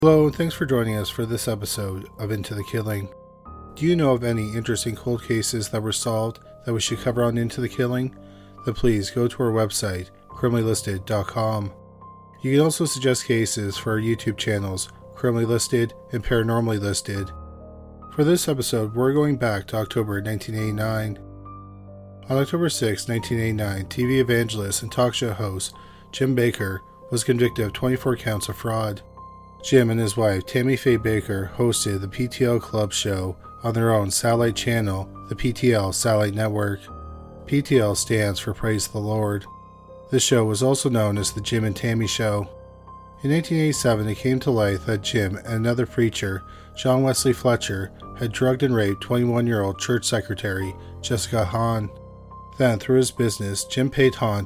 Hello, and thanks for joining us for this episode of Into the Killing. Do you know of any interesting cold cases that were solved that we should cover on Into the Killing? Then please go to our website, criminallylisted.com. You can also suggest cases for our YouTube channels, Criminally Listed and Paranormally Listed. For this episode, we're going back to October 1989. On October 6, 1989, TV evangelist and talk show host Jim Bakker was convicted of 24 counts of fraud. Jim and his wife, Tammy Faye Bakker, hosted the PTL Club show on their own satellite channel, the PTL Satellite Network. PTL stands for Praise the Lord. This show was also known as the Jim and Tammy Show. In 1987, it came to light that Jim and another preacher, John Wesley Fletcher, had drugged and raped 21-year-old church secretary Jessica Hahn. Then, through his business, Jim paid Hahn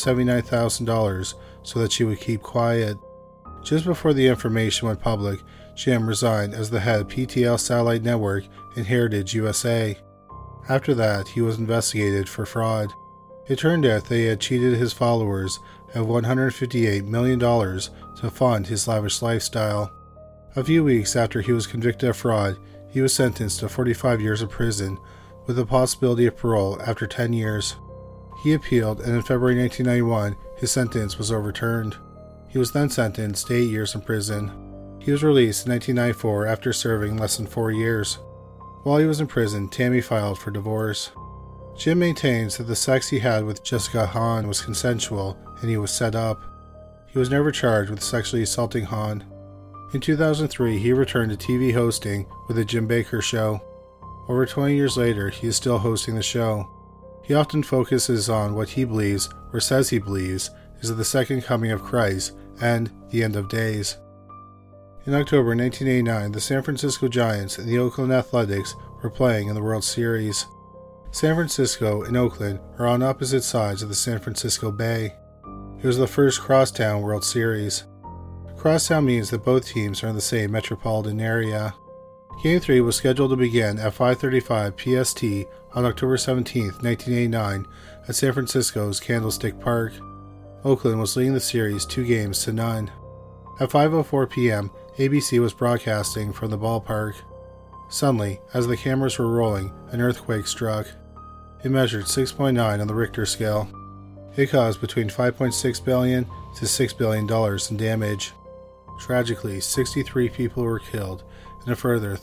$279,000 so that she would keep quiet. Just before the information went public, Jim resigned as the head of PTL Satellite Network and Heritage USA. After that, he was investigated for fraud. It turned out that he had cheated his followers of $158 million to fund his lavish lifestyle. A few weeks after he was convicted of fraud, he was sentenced to 45 years of prison, with the possibility of parole after 10 years. He appealed, and in February 1991, his sentence was overturned. He was then sentenced to 8 years in prison. He was released in 1994 after serving less than 4 years. While he was in prison, Tammy filed for divorce. Jim maintains that the sex he had with Jessica Hahn was consensual and he was set up. He was never charged with sexually assaulting Hahn. In 2003, he returned to TV hosting with The Jim Bakker Show. Over 20 years later, he is still hosting the show. He often focuses on what he believes, or says he believes, is the second coming of Christ and the end of days. In October 1989, the San Francisco Giants and the Oakland Athletics were playing in the World Series. San Francisco and Oakland are on opposite sides of the San Francisco Bay. It was the first Crosstown World Series. Crosstown means that both teams are in the same metropolitan area. Game 3 was scheduled to begin at 5:35 PST on October 17, 1989 at San Francisco's Candlestick Park. Oakland was leading the series 2-0. At 5:04 p.m., ABC was broadcasting from the ballpark. Suddenly, as the cameras were rolling, an earthquake struck. It measured 6.9 on the Richter scale. It caused between $5.6 billion to $6 billion in damage. Tragically, 63 people were killed, and a further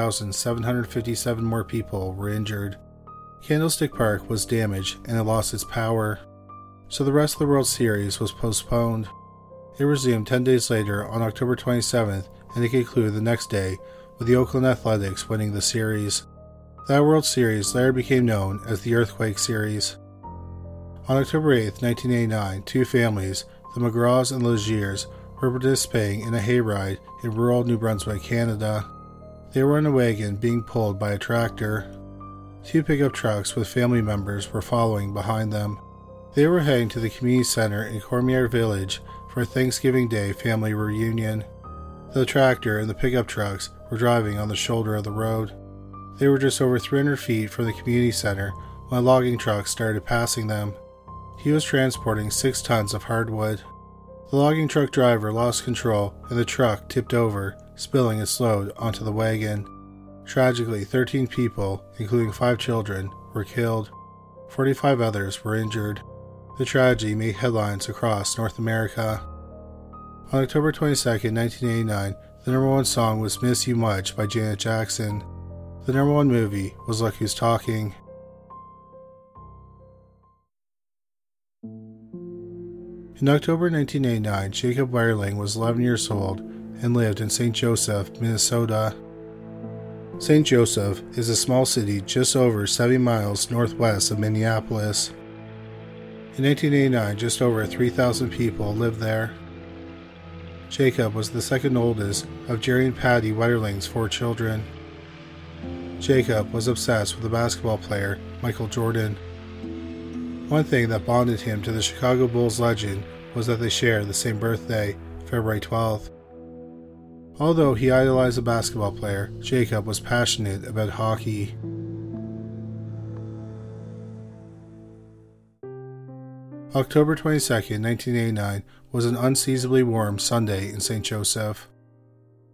3,757 more people were injured. Candlestick Park was damaged and it lost its power, so the rest of the World Series was postponed. It resumed 10 days later on October 27th, and it concluded the next day with the Oakland Athletics winning the series. That World Series later became known as the Earthquake Series. On October 8, 1989, two families, the McGraws and Legiers, were participating in a hayride in rural New Brunswick, Canada. They were in a wagon being pulled by a tractor. Two pickup trucks with family members were following behind them. They were heading to the community center in Cormier Village for a Thanksgiving Day family reunion. The tractor and the pickup trucks were driving on the shoulder of the road. They were just over 300 feet from the community center when a logging truck started passing them. He was transporting 6 tons of hardwood. The logging truck driver lost control and the truck tipped over, spilling its load onto the wagon. Tragically, 13 people, including 5 children, were killed. 45 others were injured. The tragedy made headlines across North America. On October 22, 1989, the number 1 song was Miss You Much by Janet Jackson. The number 1 movie was Look Who's Talking. In October 1989, Jacob Weyerling was 11 years old and lived in St. Joseph, Minnesota. St. Joseph is a small city just over 70 miles northwest of Minneapolis. In 1989, just over 3,000 people lived there. Jacob was the second oldest of Jerry and Patty Weyerling's 4 children. Jacob was obsessed with the basketball player Michael Jordan. One thing that bonded him to the Chicago Bulls legend was that they shared the same birthday, February 12th. Although he idolized the basketball player, Jacob was passionate about hockey. October 22, 1989 was an unseasonably warm Sunday in St. Joseph.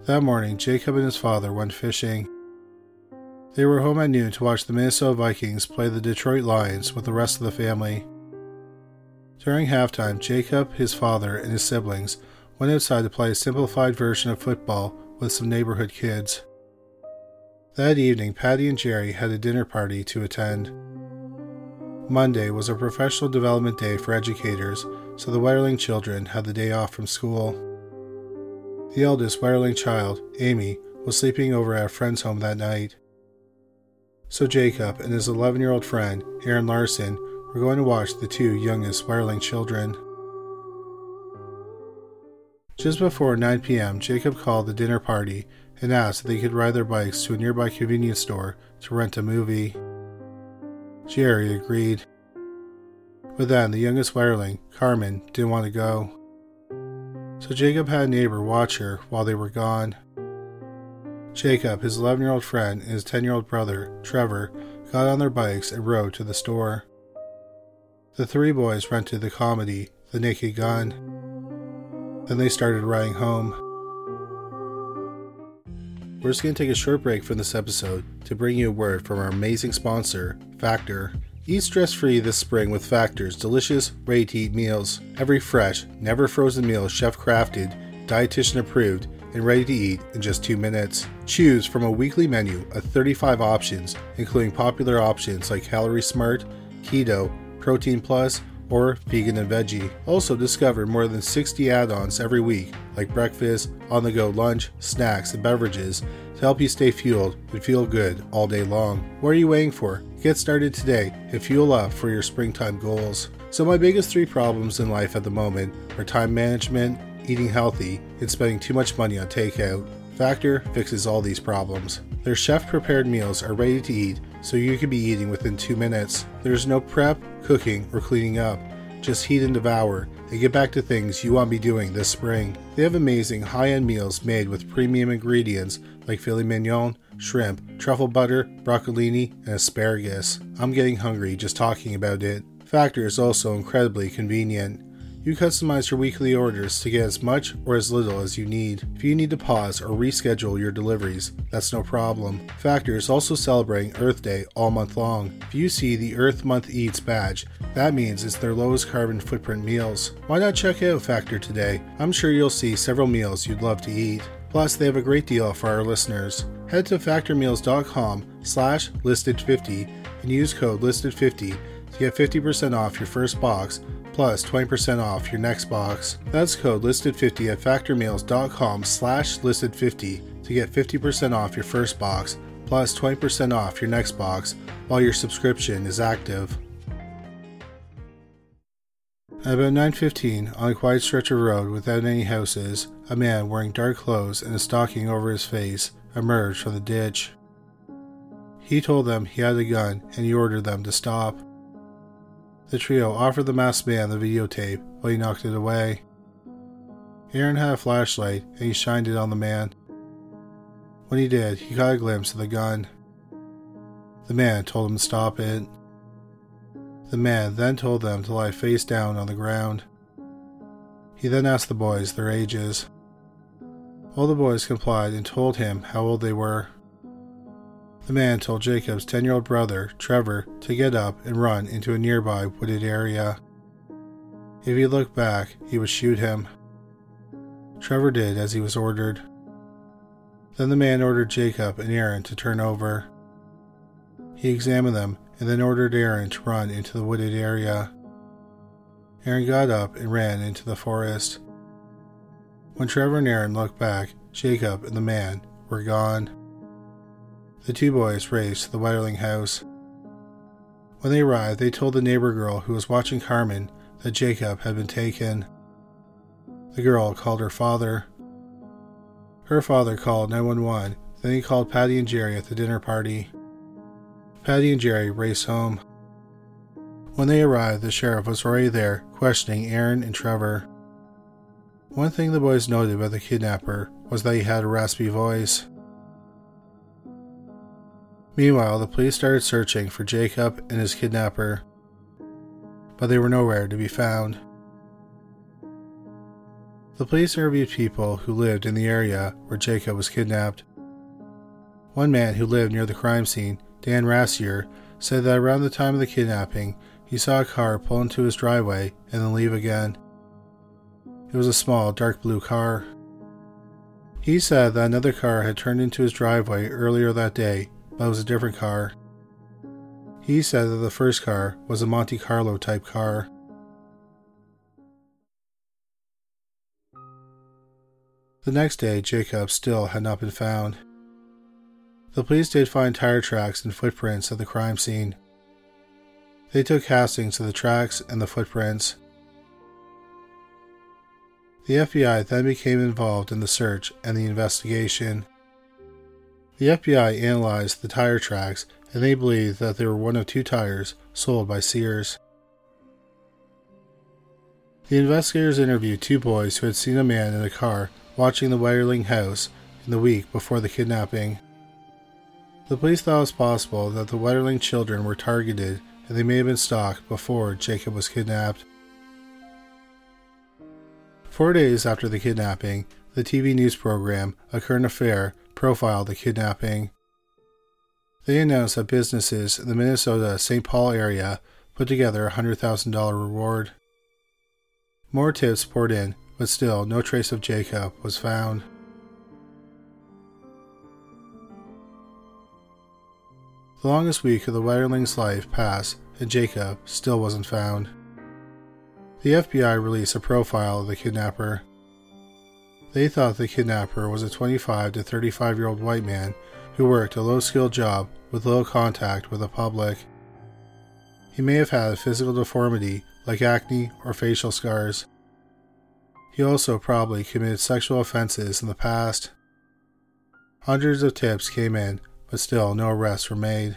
That morning, Jacob and his father went fishing. They were home at noon to watch the Minnesota Vikings play the Detroit Lions with the rest of the family. During halftime, Jacob, his father, and his siblings went outside to play a simplified version of football with some neighborhood kids. That evening, Patty and Jerry had a dinner party to attend. Monday was a professional development day for educators, so the Wetterling children had the day off from school. The eldest Wetterling child, Amy, was sleeping over at a friend's home that night. So Jacob and his 11-year-old friend, Aaron Larson, were going to watch the two youngest Wetterling children. Just before 9 p.m., Jacob called the dinner party and asked if they could ride their bikes to a nearby convenience store to rent a movie. Jerry agreed. But then the youngest Wetterling, Carmen, didn't want to go. So Jacob had a neighbor watch her while they were gone. Jacob, his 11-year-old friend, and his 10-year-old brother, Trevor, got on their bikes and rode to the store. The three boys rented the comedy, The Naked Gun. Then they started riding home. We're just going to take a short break from this episode to bring you a word from our amazing sponsor, Factor. Eat stress-free this spring with Factor's delicious, ready-to-eat meals. Every fresh, never frozen meal is chef-crafted, dietitian approved, and ready to eat in just 2 minutes. Choose from a weekly menu of 35 options, including popular options like Calorie Smart, Keto, Protein Plus, or Vegan and Veggie. Also discover more than 60 add-ons every week, like breakfast, on-the-go lunch, snacks, and beverages to help you stay fueled and feel good all day long. What are you waiting for? Get started today and fuel up for your springtime goals. So my biggest 3 problems in life at the moment are time management, eating healthy, and spending too much money on takeout. Factor fixes all these problems. Their chef-prepared meals are ready to eat, so you can be eating within 2 minutes. There's no prep, cooking, or cleaning up. Just heat and devour, and get back to things you want to be doing this spring. They have amazing high-end meals made with premium ingredients like filet mignon, shrimp, truffle butter, broccolini, and asparagus. I'm getting hungry just talking about it. Factor is also incredibly convenient. You customize your weekly orders to get as much or as little as you need. If you need to pause or reschedule your deliveries, that's no problem. Factor is also celebrating Earth Day all month long. If you see the Earth Month Eats badge, that means it's their lowest carbon footprint meals. Why not check out Factor today? I'm sure you'll see several meals you'd love to eat. Plus, they have a great deal for our listeners. Head to factormeals.com/listed50 and use code listed50 to get 50% off your first box plus 20% off your next box. That's code listed50 at factormeals.com/listed50 to get 50% off your first box plus 20% off your next box while your subscription is active. At about 9:15, on a quiet stretch of road without any houses, a man wearing dark clothes and a stocking over his face emerged from the ditch. He told them he had a gun and he ordered them to stop. The trio offered the masked man the videotape, but he knocked it away. Aaron had a flashlight and he shined it on the man. When he did, he got a glimpse of the gun. The man told him to stop it. The man then told them to lie face down on the ground. He then asked the boys their ages. All the boys complied and told him how old they were. The man told Jacob's 10-year-old brother, Trevor, to get up and run into a nearby wooded area. If he looked back, he would shoot him. Trevor did as he was ordered. Then the man ordered Jacob and Aaron to turn over. He examined them and then ordered Aaron to run into the wooded area. Aaron got up and ran into the forest. When Trevor and Aaron looked back, Jacob and the man were gone. The two boys raced to the Wetterling house. When they arrived, they told the neighbor girl who was watching Carmen that Jacob had been taken. The girl called her father. Her father called 911, then he called Patty and Jerry at the dinner party. Patty and Jerry raced home. When they arrived, the sheriff was already there, questioning Aaron and Trevor. One thing the boys noted about the kidnapper was that he had a raspy voice. Meanwhile, the police started searching for Jacob and his kidnapper, but they were nowhere to be found. The police interviewed people who lived in the area where Jacob was kidnapped. One man who lived near the crime scene, Dan Rassier, said that around the time of the kidnapping, he saw a car pull into his driveway and then leave again. It was a small, dark blue car. He said that another car had turned into his driveway earlier that day, but it was a different car. He said that the first car was a Monte Carlo type car. The next day, Jacob still had not been found. The police did find tire tracks and footprints at the crime scene. They took castings of the tracks and the footprints. The FBI then became involved in the search and the investigation. The FBI analyzed the tire tracks and they believed that they were one of two tires sold by Sears. The investigators interviewed two boys who had seen a man in a car watching the Wetterling house in the week before the kidnapping. The police thought it was possible that the Wetterling children were targeted and they may have been stalked before Jacob was kidnapped. 4 days after the kidnapping, the TV news program A Current Affair profiled the kidnapping. They announced that businesses in the Minnesota-St. Paul area put together a $100,000 reward. More tips poured in, but still no trace of Jacob was found. The longest week of the Wetterling's life passed and Jacob still wasn't found. The FBI released a profile of the kidnapper. They thought the kidnapper was a 25 to 35-year-old white man who worked a low-skilled job with little contact with the public. He may have had a physical deformity like acne or facial scars. He also probably committed sexual offenses in the past. Hundreds of tips came in, but still no arrests were made.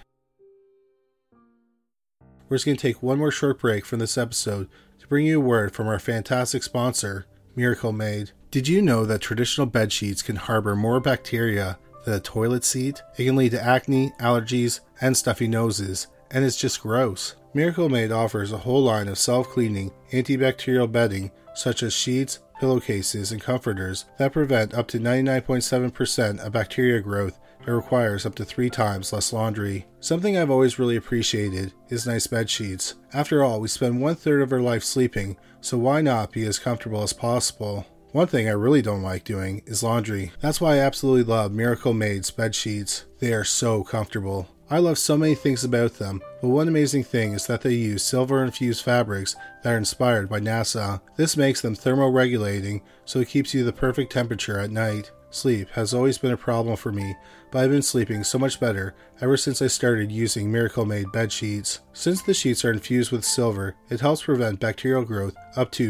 We're just going to take one more short break from this episode to bring you a word from our fantastic sponsor, Miracle Made. Did you know that traditional bed sheets can harbor more bacteria than a toilet seat? It can lead to acne, allergies, and stuffy noses, and it's just gross. Miracle Made offers a whole line of self-cleaning, antibacterial bedding such as sheets, pillowcases, and comforters that prevent up to 99.7% of bacteria growth and requires up to 3 times less laundry. Something I've always really appreciated is nice bed sheets. After all, we spend 1/3 of our life sleeping, so why not be as comfortable as possible? One thing I really don't like doing is laundry. That's why I absolutely love Miracle Made's bed sheets. They are so comfortable. I love so many things about them, but one amazing thing is that they use silver-infused fabrics that are inspired by NASA. This makes them thermoregulating, so it keeps you the perfect temperature at night. Sleep has always been a problem for me, but I've been sleeping so much better ever since I started using Miracle Made bed sheets. Since the sheets are infused with silver, it helps prevent bacterial growth up to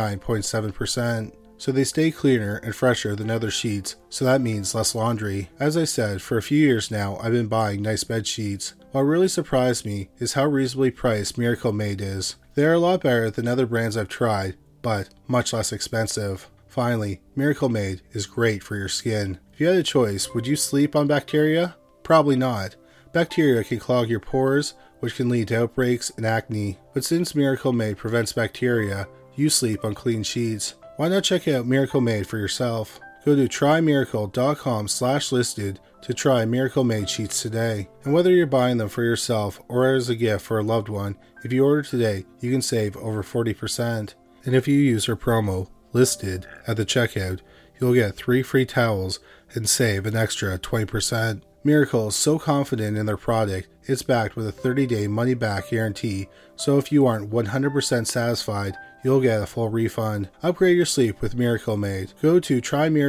99.7%. So they stay cleaner and fresher than other sheets, so that means less laundry. As I said, for a few years now, I've been buying nice bed sheets. What really surprised me is how reasonably priced Miracle Made is. They are a lot better than other brands I've tried, but much less expensive. Finally, Miracle Made is great for your skin. If you had a choice, would you sleep on bacteria? Probably not. Bacteria can clog your pores, which can lead to outbreaks and acne. But since Miracle Made prevents bacteria, you sleep on clean sheets. Why not check out Miracle Made for yourself? Go to trymiracle.com/listed to try Miracle Made sheets today. And whether you're buying them for yourself or as a gift for a loved one, if you order today, you can save over 40%. And if you use our promo, listed, at the checkout, you'll get 3 free towels and save an extra 20%. Miracle is so confident in their product, it's backed with a 30-day money-back guarantee, so if you aren't 100% satisfied, you'll get a full refund. Upgrade your sleep with Miracle Made. Go to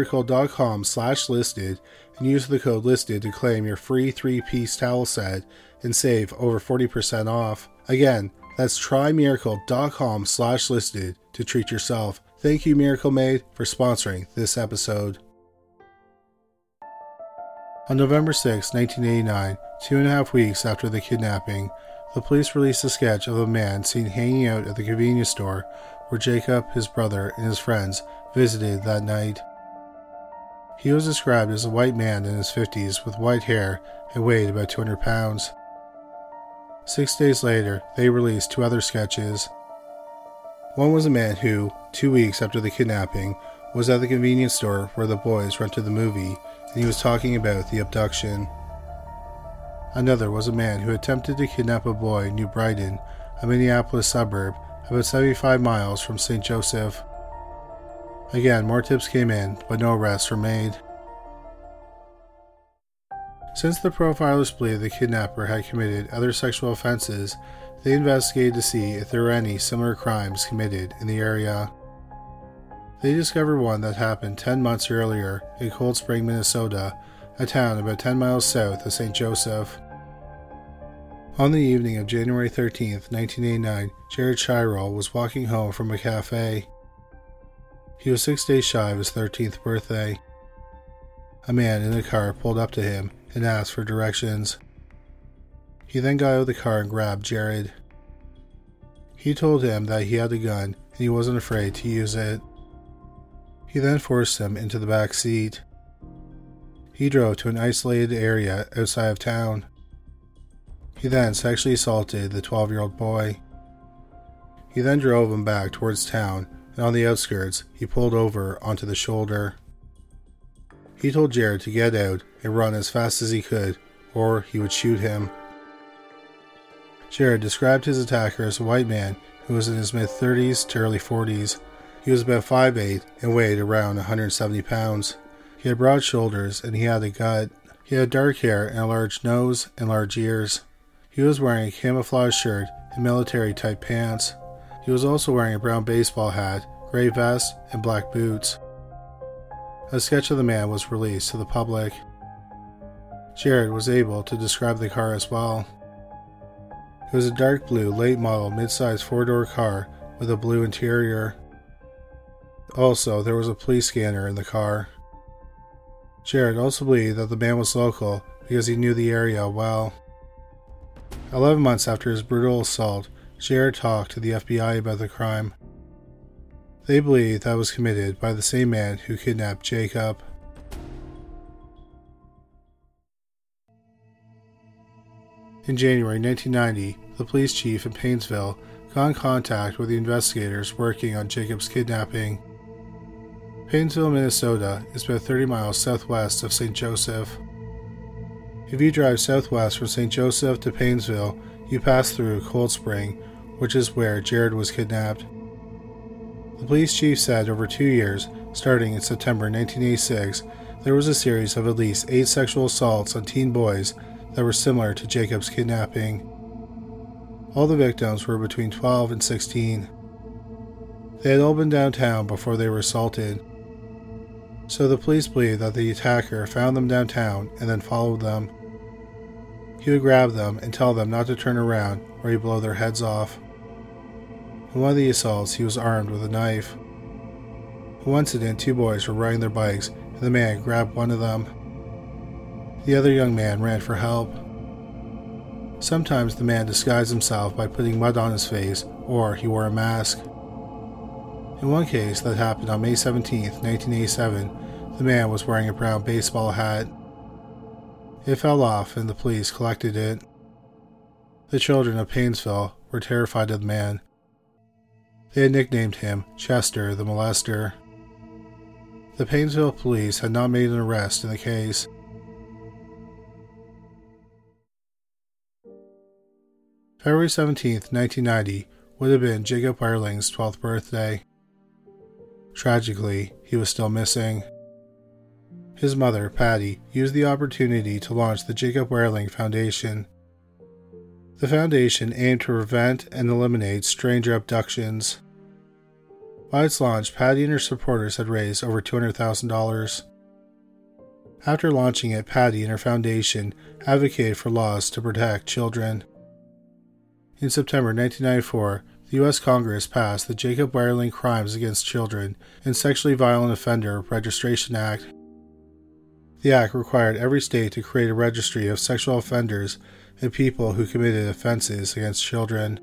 trymiracle.com/listed and use the code LISTED to claim your free 3-piece towel set and save over 40% off. Again, that's trymiracle.com/listed to treat yourself. Thank you, Miracle Made, for sponsoring this episode. On November 6, 1989, 2.5 weeks after the kidnapping, the police released a sketch of a man seen hanging out at the convenience store where Jacob, his brother, and his friends visited that night. He was described as a white man in his 50s with white hair and weighed about 200 pounds. 6 days later, they released 2 other sketches. One was a man who, 2 weeks after the kidnapping, was at the convenience store where the boys rented the movie, and he was talking about the abduction. Another was a man who attempted to kidnap a boy in New Brighton, a Minneapolis suburb about 75 miles from St. Joseph. Again, more tips came in, but no arrests were made. Since the profilers believed the kidnapper had committed other sexual offenses, they investigated to see if there were any similar crimes committed in the area. They discovered one that happened 10 months earlier in Cold Spring, Minnesota, a town about 10 miles south of St. Joseph. On the evening of January 13, 1989, Jared Shirel was walking home from a cafe. He was 6 days shy of his 13th birthday. A man in a car pulled up to him and asked for directions. He then got out of the car and grabbed Jared. He told him that he had a gun and he wasn't afraid to use it. He then forced him into the back seat. He drove to an isolated area outside of town. He then sexually assaulted the 12-year-old boy. He then drove him back towards town, and on the outskirts, he pulled over onto the shoulder. He told Jared to get out and run as fast as he could, or he would shoot him. Jared described his attacker as a white man who was in his mid-30s to early 40s. He was about 5'8" and weighed around 170 pounds. He had broad shoulders and he had a gut. He had dark hair and a large nose and large ears. He was wearing a camouflage shirt and military-type pants. He was also wearing a brown baseball hat, gray vest, and black boots. A sketch of the man was released to the public. Jared was able to describe the car as well. It was a dark blue late model mid-sized four-door car with a blue interior. Also, there was a police scanner in the car. Jared also believed that the man was local because he knew the area well. 11 months after his brutal assault, Jared talked to the FBI about the crime. They believed that it was committed by the same man who kidnapped Jacob. In January 1990, the police chief in Painesville got in contact with the investigators working on Jacob's kidnapping. Painesville, Minnesota is about 30 miles southwest of St. Joseph. If you drive southwest from St. Joseph to Painesville, you pass through Cold Spring, which is where Jared was kidnapped. The police chief said over 2 years, starting in September 1986, there was a series of at least 8 sexual assaults on teen boys that were similar to Jacob's kidnapping. All the victims were between 12 and 16. They had all been downtown before they were assaulted. So the police believe that the attacker found them downtown and then followed them. He would grab them and tell them not to turn around or he'd blow their heads off. In one of the assaults, he was armed with a knife. In one incident, 2 boys were riding their bikes and the man grabbed one of them. The other young man ran for help. Sometimes the man disguised himself by putting mud on his face, or he wore a mask. In one case that happened on May 17, 1987, the man was wearing a brown baseball hat. It fell off and the police collected it. The children of Painesville were terrified of the man. They had nicknamed him Chester the Molester. The Painesville police had not made an arrest in the case. February 17, 1990 would have been Jacob Wireling's 12th birthday. Tragically, he was still missing. His mother, Patty, used the opportunity to launch the Jacob Wirling Foundation. The foundation aimed to prevent and eliminate stranger abductions. By its launch, Patty and her supporters had raised over $200,000. After launching it, Patty and her foundation advocated for laws to protect children. In September 1994, the U.S. Congress passed the Jacob Wirling Crimes Against Children and Sexually Violent Offender Registration Act. The act required every state to create a registry of sexual offenders and people who committed offenses against children.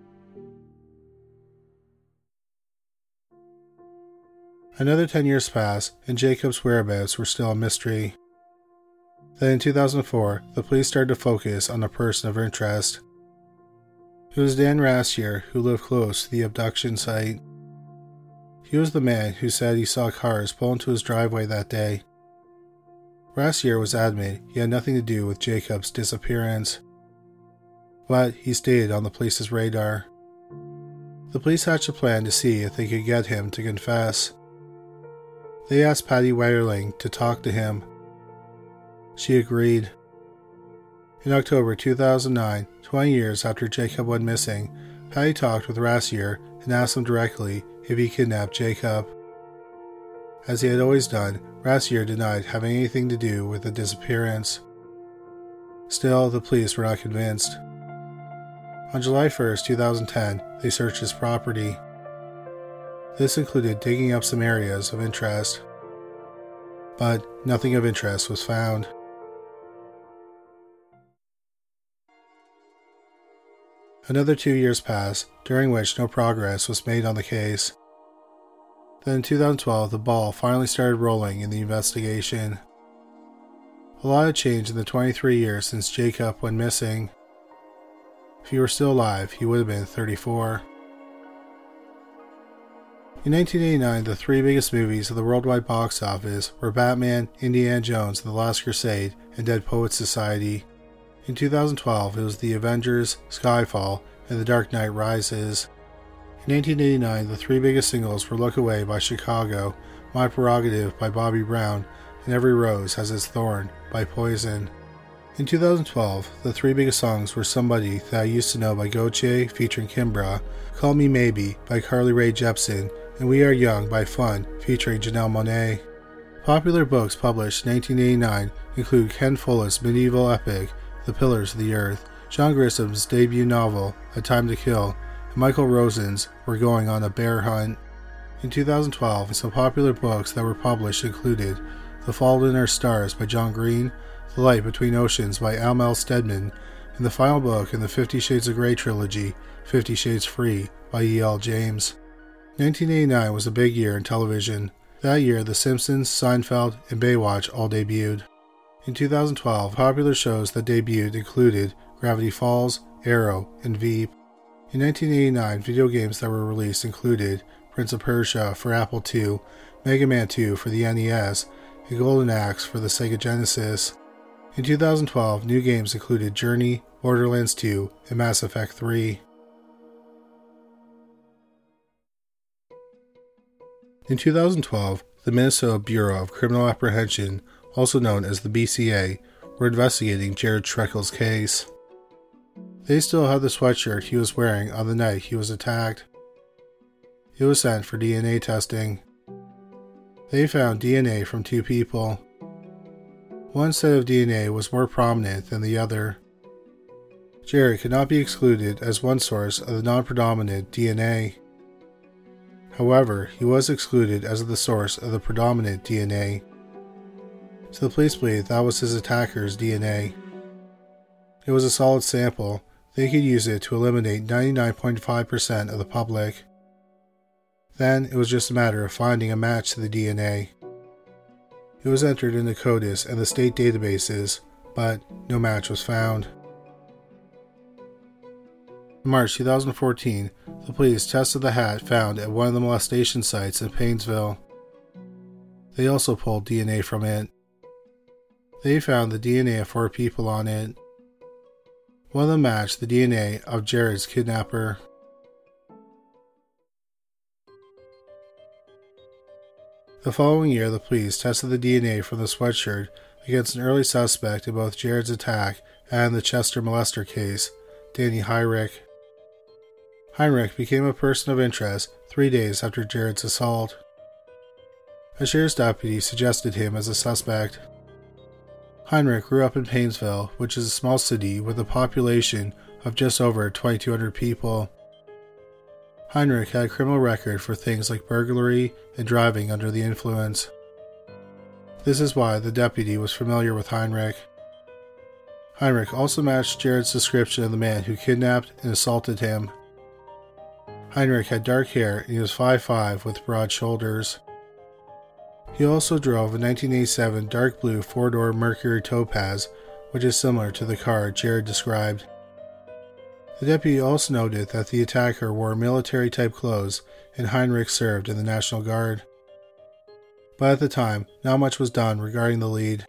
Another 10 years passed, and Jacob's whereabouts were still a mystery. Then in 2004, the police started to focus on a person of interest. It was Dan Rassier, who lived close to the abduction site. He was the man who said he saw cars pull into his driveway that day. Rassier was adamant he had nothing to do with Jacob's disappearance, but he stayed on the police's radar. The police hatched a plan to see if they could get him to confess. They asked Patty Wetterling to talk to him. She agreed. In October 2009, 20 years after Jacob went missing, Patty talked with Rassier and asked him directly if he kidnapped Jacob. As he had always done, Rassier denied having anything to do with the disappearance. Still, the police were not convinced. On July 1, 2010, they searched his property. This included digging up some areas of interest, but nothing of interest was found. Another 2 years passed, during which no progress was made on the case. Then in 2012, the ball finally started rolling in the investigation. A lot had changed in the 23 years since Jacob went missing. If he were still alive, he would have been 34. In 1989, the three biggest movies of the worldwide box office were Batman, Indiana Jones and the Last Crusade, and Dead Poets Society. In 2012, it was The Avengers, Skyfall, and The Dark Knight Rises. In 1989, the three biggest singles were Look Away by Chicago, My Prerogative by Bobby Brown, and Every Rose Has Its Thorn by Poison. In 2012, the three biggest songs were Somebody That I Used to Know by Gautier featuring Kimbra, Call Me Maybe by Carly Rae Jepsen, and We Are Young by Fun featuring Janelle Monáe. Popular books published in 1989 include Ken Follett's medieval epic, The Pillars of the Earth, John Grissom's debut novel, A Time to Kill, and Michael Rosen's We're Going on a Bear Hunt. In 2012, some popular books that were published included The Fault in Our Stars by John Green, The Light Between Oceans by Al Stedman, and the final book in the 50 Shades of Grey trilogy, 50 Shades Free by E.L. James. 1989 was a big year in television. That year, The Simpsons, Seinfeld, and Baywatch all debuted. In 2012, popular shows that debuted included Gravity Falls, Arrow, and Veep. In 1989, video games that were released included Prince of Persia for Apple II, Mega Man 2 for the NES, and Golden Axe for the Sega Genesis. In 2012, new games included Journey, Borderlands 2, and Mass Effect 3. In 2012, the Minnesota Bureau of Criminal Apprehension, also known as the BCA, were investigating Jared Schreckel's case. They still had the sweatshirt he was wearing on the night he was attacked. It was sent for DNA testing. They found DNA from two people. One set of DNA was more prominent than the other. Jared could not be excluded as one source of the non-predominant DNA. However, he was excluded as the source of the predominant DNA. So the police believed that was his attacker's DNA. It was a solid sample. They could use it to eliminate 99.5% of the public. Then it was just a matter of finding a match to the DNA. It was entered into CODIS and the state databases, but no match was found. In March 2014, the police tested the hat found at one of the molestation sites in Painesville. They also pulled DNA from it. They found the DNA of 4 people on it. One of them matched the DNA of Jared's kidnapper. The following year, the police tested the DNA from the sweatshirt against an early suspect in both Jared's attack and the Chester molester case, Danny Heinrich. Heinrich became a person of interest 3 days after Jared's assault. A sheriff's deputy suggested him as a suspect. Heinrich grew up in Painesville, which is a small city with a population of just over 2,200 people. Heinrich had a criminal record for things like burglary and driving under the influence. This is why the deputy was familiar with Heinrich. Heinrich also matched Jared's description of the man who kidnapped and assaulted him. Heinrich had dark hair and he was 5'5" with broad shoulders. He also drove a 1987 dark blue 4-door Mercury Topaz, which is similar to the car Jared described. The deputy also noted that the attacker wore military-type clothes and Heinrich served in the National Guard. But at the time, not much was done regarding the lead.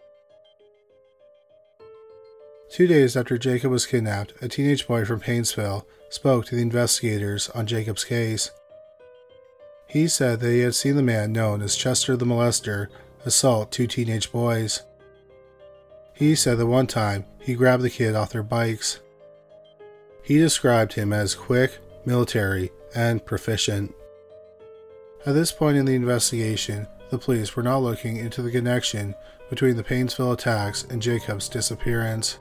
2 days after Jacob was kidnapped, a teenage boy from Painesville spoke to the investigators on Jacob's case. He said that he had seen the man known as Chester the Molester assault 2 teenage boys. He said that one time he grabbed the kid off their bikes. He described him as quick, military, and proficient. At this point in the investigation, the police were not looking into the connection between the Painesville attacks and Jacob's disappearance.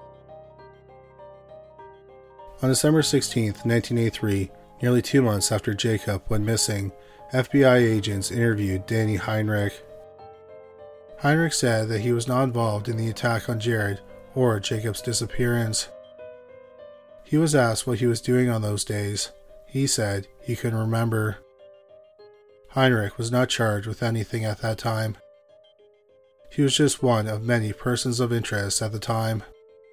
On December 16, 1983, nearly 2 months after Jacob went missing, FBI agents interviewed Danny Heinrich. Heinrich said that he was not involved in the attack on Jared or Jacob's disappearance. He was asked what he was doing on those days. He said he couldn't remember. Heinrich was not charged with anything at that time. He was just one of many persons of interest at the time.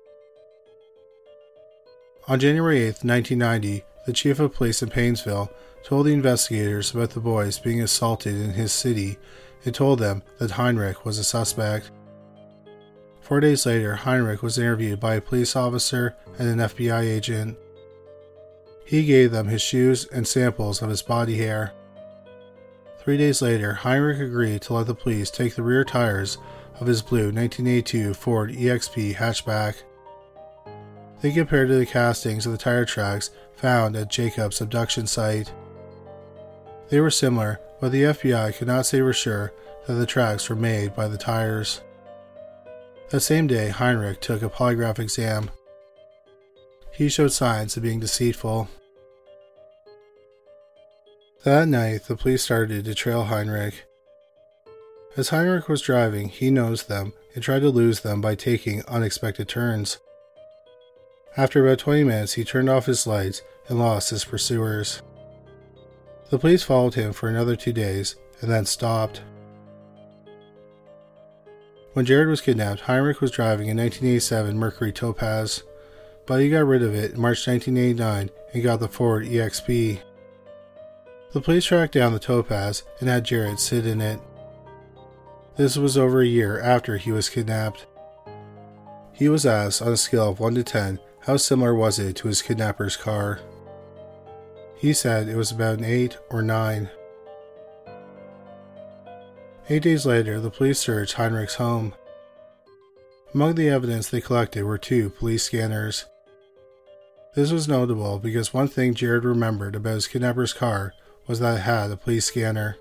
On January 8, 1990, the chief of police in Painesville told the investigators about the boys being assaulted in his city and told them that Heinrich was a suspect. 4 days later, Heinrich was interviewed by a police officer and an FBI agent. He gave them his shoes and samples of his body hair. 3 days later, Heinrich agreed to let the police take the rear tires of his blue 1982 Ford EXP hatchback. They compared to the castings of the tire tracks found at Jacob's abduction site. They were similar, but the FBI could not say for sure that the tracks were made by the tires. That same day, Heinrich took a polygraph exam. He showed signs of being deceitful. That night, the police started to trail Heinrich. As Heinrich was driving, he nosed them and tried to lose them by taking unexpected turns. After about 20 minutes, he turned off his lights and lost his pursuers. The police followed him for another 2 days and then stopped. When Jared was kidnapped, Heinrich was driving a 1987 Mercury Topaz, but he got rid of it in March 1989 and got the Ford EXP. The police tracked down the Topaz and had Jared sit in it. This was over a year after he was kidnapped. He was asked on a scale of 1 to 10 how similar was it to his kidnapper's car. He said it was about an 8 or 9. 8 days later, the police searched Heinrich's home. Among the evidence they collected were 2 police scanners. This was notable because one thing Jared remembered about his kidnapper's car was that it had a police scanner.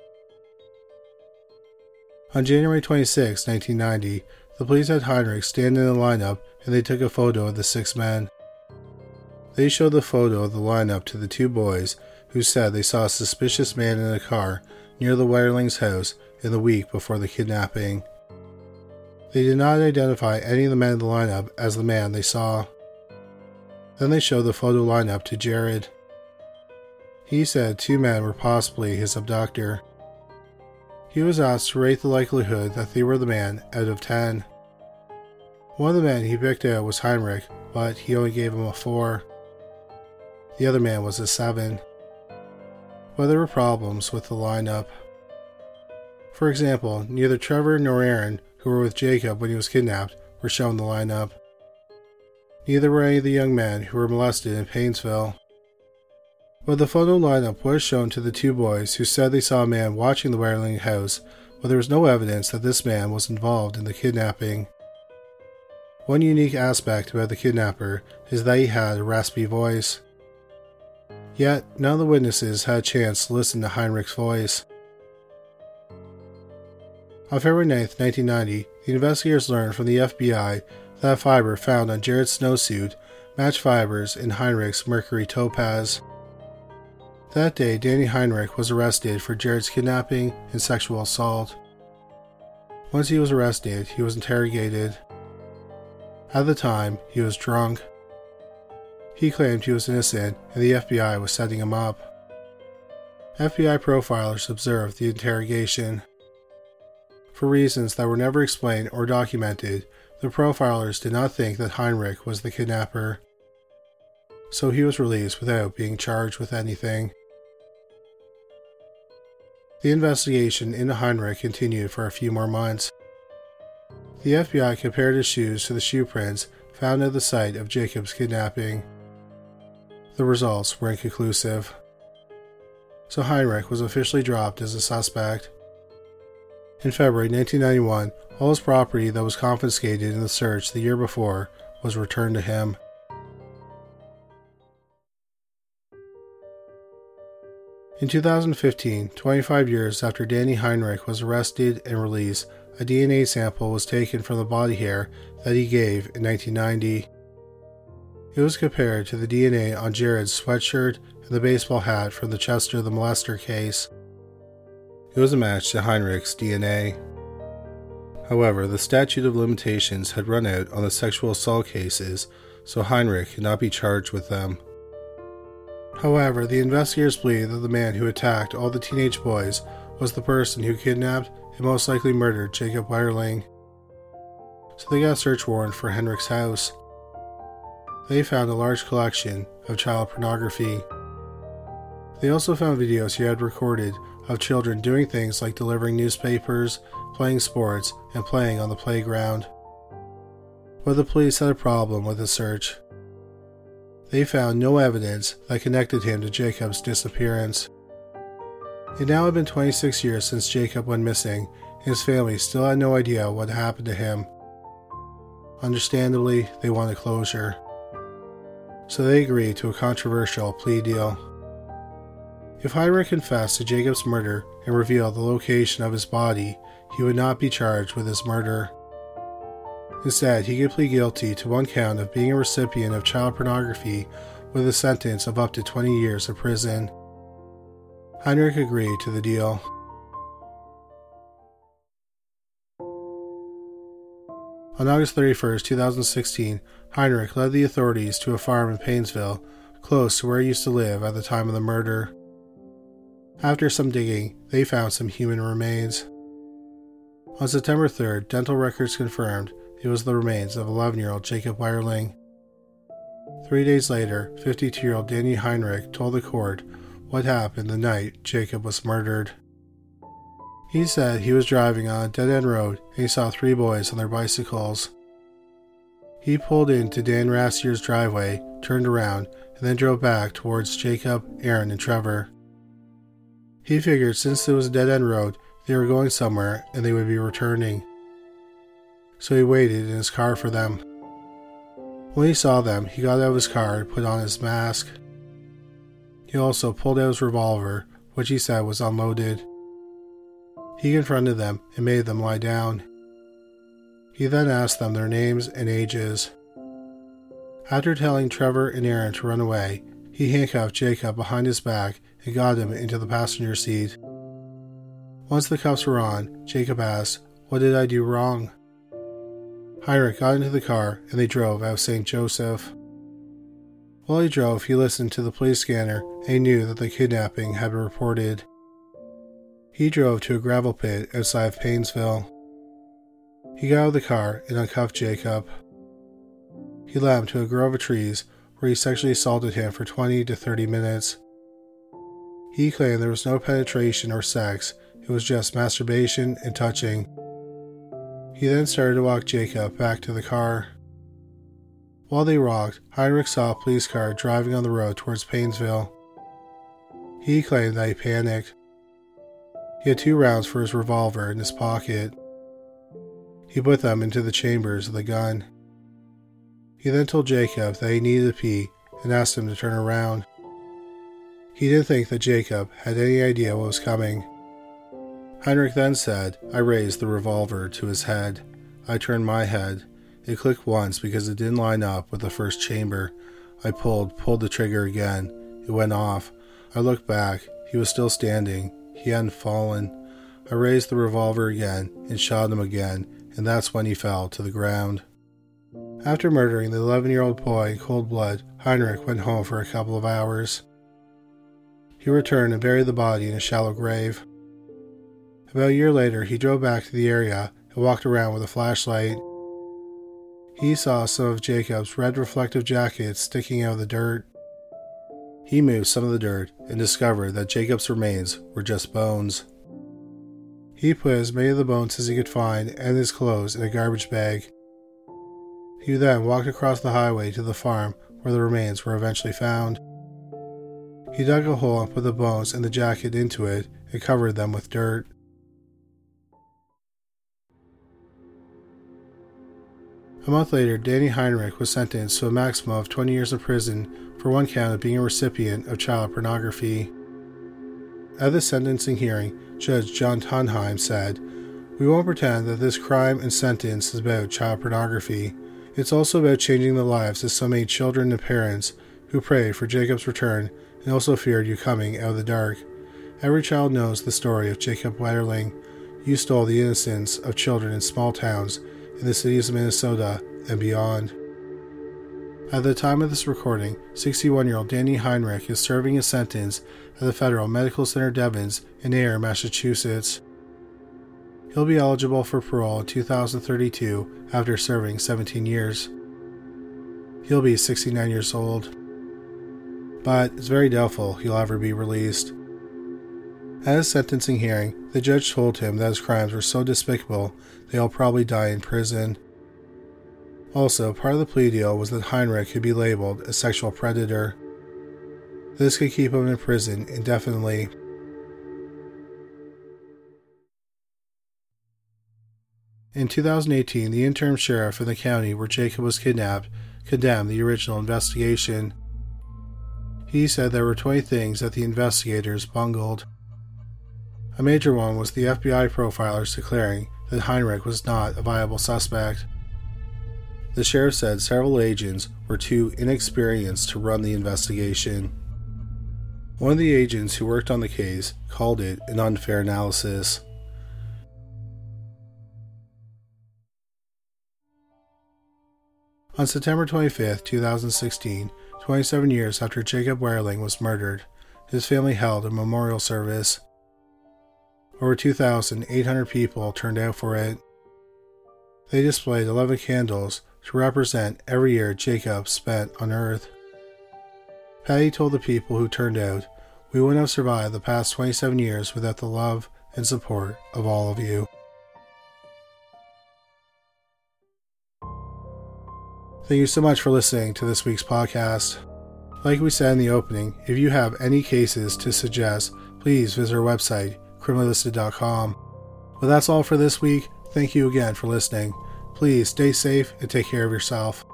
On January 26, 1990, the police had Heinrich stand in a lineup and they took a photo of the 6 men. They showed the photo of the lineup to the 2 boys who said they saw a suspicious man in a car near the Wetterlings' house in the week before the kidnapping. They did not identify any of the men in the lineup as the man they saw. Then they showed the photo lineup to Jared. He said 2 men were possibly his abductor. He was asked to rate the likelihood that they were the man out of 10. One of the men he picked out was Heinrich, but he only gave him a 4. The other man was a 7. But there were problems with the lineup. For example, neither Trevor nor Aaron, who were with Jacob when he was kidnapped, were shown in the lineup. Neither were any of the young men who were molested in Painesville. But the photo lineup was shown to the 2 boys who said they saw a man watching the Wetterling house, but there was no evidence that this man was involved in the kidnapping. One unique aspect about the kidnapper is that he had a raspy voice. Yet, none of the witnesses had a chance to listen to Heinrich's voice. On February 9, 1990, the investigators learned from the FBI that fiber found on Jared's snowsuit matched fibers in Heinrich's Mercury Topaz. That day, Danny Heinrich was arrested for Jared's kidnapping and sexual assault. Once he was arrested, he was interrogated. At the time, he was drunk. He claimed he was innocent and the FBI was setting him up. FBI profilers observed the interrogation. For reasons that were never explained or documented, the profilers did not think that Heinrich was the kidnapper. so he was released without being charged with anything. The investigation into Heinrich continued for a few more months. The FBI compared his shoes to the shoe prints found at the site of Jacob's kidnapping. The results were inconclusive, so Heinrich was officially dropped as a suspect. In February 1991, all his property that was confiscated in the search the year before was returned to him. In 2015, 25 years after Danny Heinrich was arrested and released, a DNA sample was taken from the body hair that he gave in 1990. It was compared to the DNA on Jared's sweatshirt and the baseball hat from the Chester the Molester case. It was a match to Heinrich's DNA. However, the statute of limitations had run out on the sexual assault cases, so Heinrich could not be charged with them. However, the investigators believed that the man who attacked all the teenage boys was the person who kidnapped and most likely murdered Jacob Weierling. So they got a search warrant for Heinrich's house. They found a large collection of child pornography. They also found videos he had recorded of children doing things like delivering newspapers, playing sports, and playing on the playground. But the police had a problem with the search. They found no evidence that connected him to Jacob's disappearance. It now had been 26 years since Jacob went missing, and his family still had no idea what happened to him. Understandably, they wanted closure, so they agreed to a controversial plea deal. If Heinrich confessed to Jacob's murder and revealed the location of his body, he would not be charged with his murder. Instead, he could plead guilty to one count of being a recipient of child pornography with a sentence of up to 20 years of prison. Heinrich agreed to the deal. On August 31, 2016, Heinrich led the authorities to a farm in Painesville, close to where he used to live at the time of the murder. After some digging, they found some human remains. On September 3rd, dental records confirmed it was the remains of 11-year-old Jacob Weierling. 3 days later, 52-year-old Danny Heinrich told the court what happened the night Jacob was murdered. He said he was driving on a dead-end road and he saw 3 boys on their bicycles. He pulled into Dan Rassier's driveway, turned around, and then drove back towards Jacob, Aaron, and Trevor. He figured since it was a dead-end road, they were going somewhere and they would be returning. So he waited in his car for them. When he saw them, he got out of his car and put on his mask. He also pulled out his revolver, which he said was unloaded. He confronted them and made them lie down. He then asked them their names and ages. After telling Trevor and Aaron to run away, he handcuffed Jacob behind his back and got him into the passenger seat. Once the cuffs were on, Jacob asked, "What did I do wrong?" Heinrich got into the car and they drove out of St. Joseph. While he drove, he listened to the police scanner and he knew that the kidnapping had been reported. He drove to a gravel pit outside of Painesville. He got out of the car and uncuffed Jacob. He led him to a grove of trees where he sexually assaulted him for 20 to 30 minutes. He claimed there was no penetration or sex, it was just masturbation and touching. He then started to walk Jacob back to the car. While they walked, Heinrich saw a police car driving on the road towards Painesville. He claimed that he panicked. He had 2 rounds for his revolver in his pocket. He put them into the chambers of the gun. He then told Jacob that he needed to pee and asked him to turn around. He didn't think that Jacob had any idea what was coming. Heinrich then said, "I raised the revolver to his head. I turned my head. It clicked once because it didn't line up with the first chamber. I pulled the trigger again. It went off. I looked back. He was still standing. He hadn't fallen. I raised the revolver again and shot him again, and that's when he fell to the ground." After murdering the 11-year-old boy in cold blood, Heinrich went home for a couple of hours. He returned and buried the body in a shallow grave. About a year later, he drove back to the area and walked around with a flashlight. He saw some of Jacob's red reflective jackets sticking out of the dirt. He moved some of the dirt and discovered that Jacob's remains were just bones. He put as many of the bones as he could find and his clothes in a garbage bag. He then walked across the highway to the farm where the remains were eventually found. He dug a hole and put the bones and the jacket into it and covered them with dirt. A month later, Danny Heinrich was sentenced to a maximum of 20 years in prison for one count of being a recipient of child pornography. At the sentencing hearing, Judge John Tonheim said, "We won't pretend that this crime and sentence is about child pornography. It's also about changing the lives of so many children and parents who prayed for Jacob's return and also feared you coming out of the dark. Every child knows the story of Jacob Wetterling. You stole the innocence of children in small towns in the cities of Minnesota and beyond." At the time of this recording, 61-year-old Danny Heinrich is serving his sentence at the Federal Medical Center Devens in Ayer, Massachusetts. He'll be eligible for parole in 2032 after serving 17 years. He'll be 69 years old, but it's very doubtful he'll ever be released. At his sentencing hearing, the judge told him that his crimes were so despicable that he'll probably die in prison. Also, part of the plea deal was that Heinrich could be labeled a sexual predator. This could keep him in prison indefinitely. In 2018, the interim sheriff in the county where Jacob was kidnapped condemned the original investigation. He said there were 20 things that the investigators bungled. A major one was the FBI profilers declaring that Heinrich was not a viable suspect. The sheriff said several agents were too inexperienced to run the investigation. One of the agents who worked on the case called it an unfair analysis. On September 25, 2016, 27 years after Jacob Wetterling was murdered, his family held a memorial service. Over 2,800 people turned out for it. They displayed 11 candles to represent every year Jacob spent on Earth. Patty told the people who turned out, "We wouldn't have survived the past 27 years without the love and support of all of you." Thank you so much for listening to this week's podcast. Like we said in the opening, if you have any cases to suggest, please visit our website, criminallisted.com. Well, that's all for this week. Thank you again for listening. Please stay safe and take care of yourself.